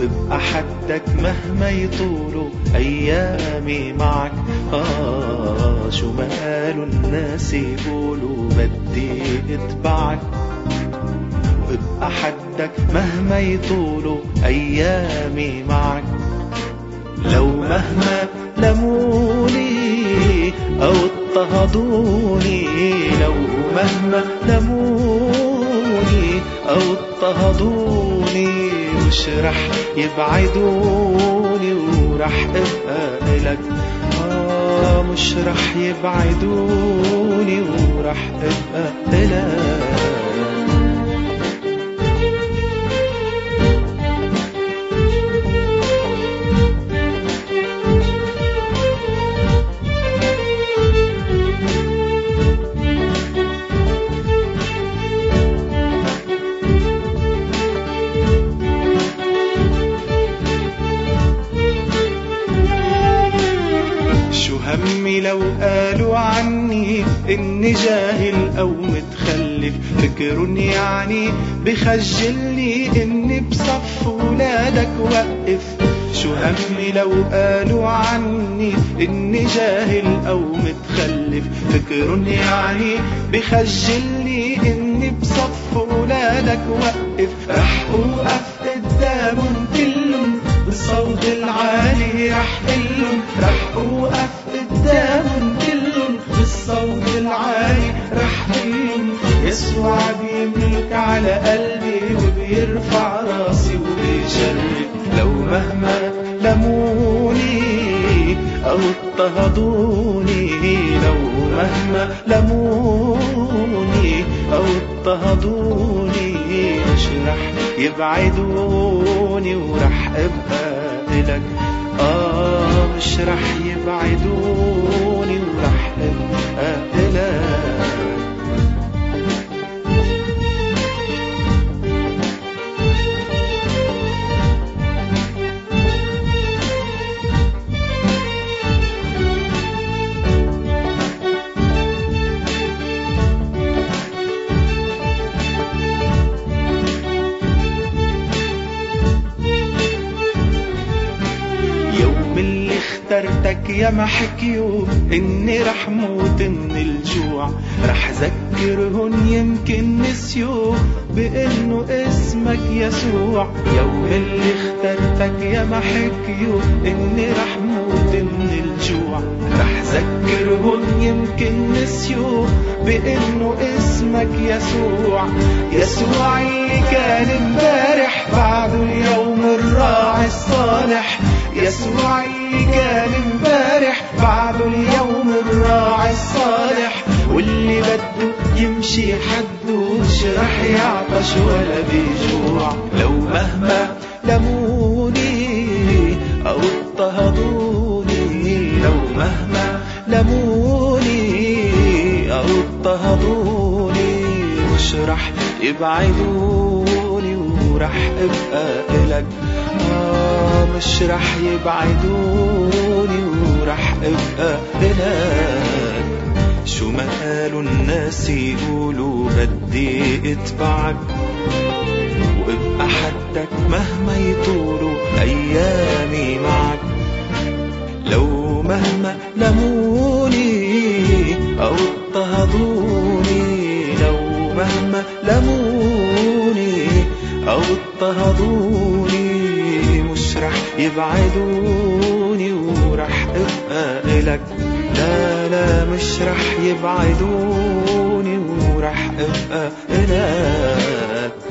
وابقى حدك مهما يطولوا أيامي معك. شو ما قالوا الناس يقولوا بدي اتبعك، وابقى حدك مهما يطولوا أيامي معك. لو مهما لموني أو اضطهدوني، لو مهما لموني أو اضطهدوني، مش رح يبعدوني ورح ابقى إلك. مش رح يبعدوني ورح ابقى إلك. همي لو قالوا عني إني جاهل أو متخلف، فكرون يعني بخجلني إني بصف ولادك وقف. شو همي لو قالوا عني إني جاهل أو متخلف، فكرون يعني بخجلني إني بصف ولادك وقف. رح أوقف قدامهم كلهم بالصوت العالي، رح قلهم رح أوقف قدامهم كلهم بالصوت العالي، رح قلهم يسوع بيملك على قلبي وبيرفع راسي وبيشرف. لو مهما لموني أو اضطهدوني، لو مهما لموني أو اضطهدوني، مش رح يبعدوني ورح ابقى إلك. مش رح يبعدوني ورح ابقى إلك. اللي اخترتك يا ما حكيوا إني رح موت من الجوع، رح ذكرهن يمكن نسيوا بإنه اسمك يسوع. يوم اللي اخترتك يا ما حكيوا إني رح موت من الجوع، رح ذكرهن يمكن نسيوا بإنه اسمك يسوع. يسوع اللي كان امبارح بعده اليوم الراعي الصالح، يسوع اللي كان امبارح بعده اليوم الراعي الصالح. واللي بده يمشي حدوش رح يعطش ولا بيجوع. لو مهما لموني أو اضطهدوني، لو مهما لموني أو اضطهدوني، مش رح يبعدوني ورح ابقى إلك. مش رح يبعدوني ورح ابقى إلك. شو ما قالوا الناس يقولوا بدي اتبعك، وابقى حدك مهما يطولوا أيامي معك. لو مهما لموني أو اضطهدوني، لو مهما لموني أو اضطهدوني، مش رح يبعدوني ورح ابقى إلك. لا لا مش رح يبعدوني ورح ابقى إلك.